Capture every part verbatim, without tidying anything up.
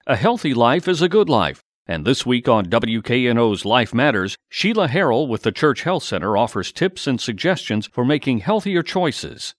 A healthy life is a good life. And this week on W K N O's Life Matters, Sheila Harrell with the Church Health Center offers tips and suggestions for making healthier choices.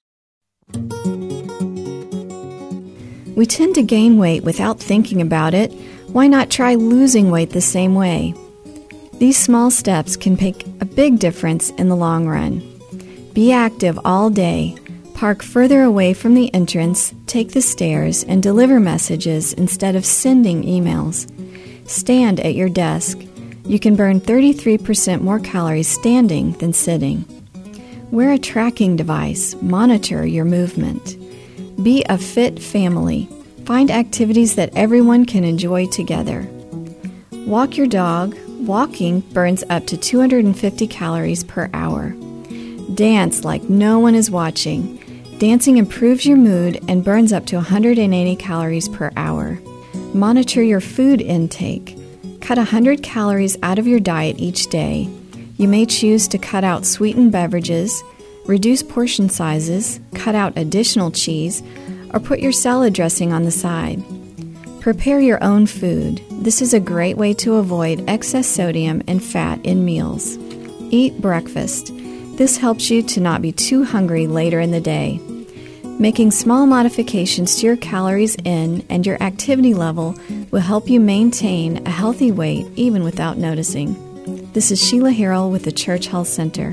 We tend to gain weight without thinking about it. Why not try losing weight the same way? These small steps can make a big difference in the long run. Be active all day. Park further away from the entrance, take the stairs, and deliver messages instead of sending emails. Stand at your desk. You can burn thirty-three percent more calories standing than sitting. Wear a tracking device. Monitor your movement. Be a fit family. Find activities that everyone can enjoy together. Walk your dog. Walking burns up to two hundred fifty calories per hour. Dance like no one is watching. Dancing improves your mood and burns up to one hundred eighty calories per hour. Monitor your food intake. Cut one hundred calories out of your diet each day. You may choose to cut out sweetened beverages, reduce portion sizes, cut out additional cheese, or put your salad dressing on the side. Prepare your own food. This is a great way to avoid excess sodium and fat in meals. Eat breakfast. This helps you to not be too hungry later in the day. Making small modifications to your calories in and your activity level will help you maintain a healthy weight even without noticing. This is Sheila Harrell with the Church Health Center.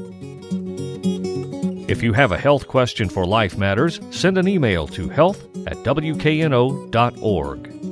If you have a health question for Life Matters, send an email to health at w k n o dot org.